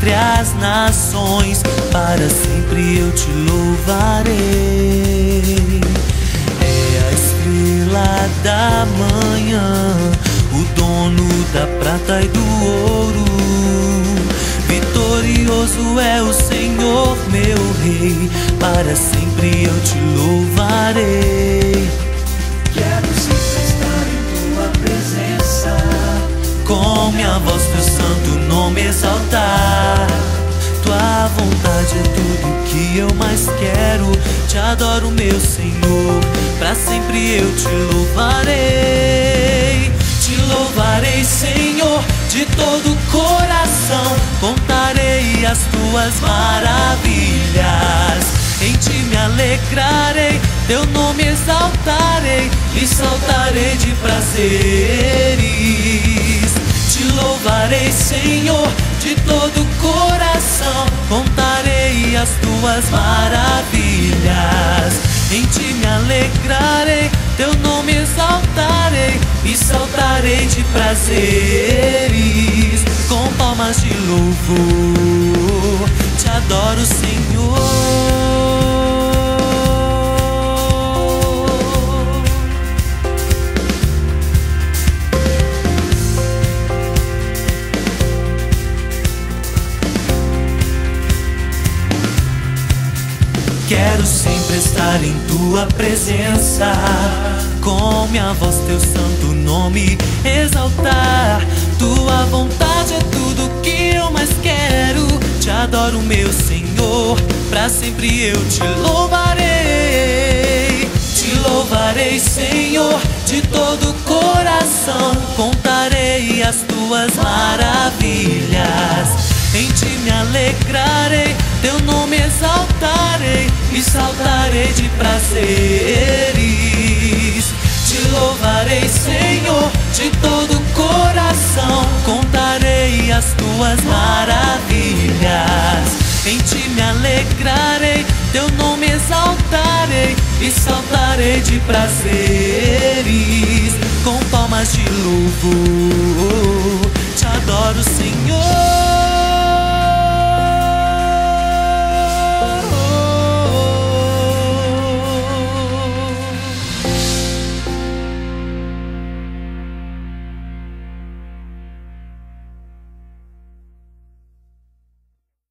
entre as nações, para sempre eu te louvarei. É a estrela da manhã, o dono da prata e do ouro. Vitorioso é o Senhor, meu Rei, para sempre eu te louvarei. Quero sempre estar em tua presença, Com minha voz teu santo nome exaltar. Tua vontade é tudo que eu mais quero. Te adoro, meu Senhor, pra sempre eu te louvarei. Te louvarei, Senhor, de todo o coração. Contarei as tuas maravilhas. Em ti me alegrarei, teu nome exaltarei e saltarei de prazeres. Te louvarei, Senhor, de todo o coração. Contarei as tuas maravilhas. Em ti me alegrarei, teu nome exaltarei e saltarei de prazeres. Com palmas de louvor, te adoro, Senhor. Quero sempre estar em tua presença, com minha voz teu santo nome exaltar. Tua vontade é tudo que eu mais quero. Te adoro, meu Senhor, pra sempre eu te louvarei. Te louvarei, Senhor, de todo o coração. Contarei as tuas maravilhas. Em ti me alegrarei, teu nome exaltarei e saltarei de prazeres. Te louvarei, Senhor, de todo o coração. Contarei as tuas maravilhas. Em ti me alegrarei, teu nome exaltarei e saltarei de prazeres. Com palmas de louvor, te adoro, Senhor.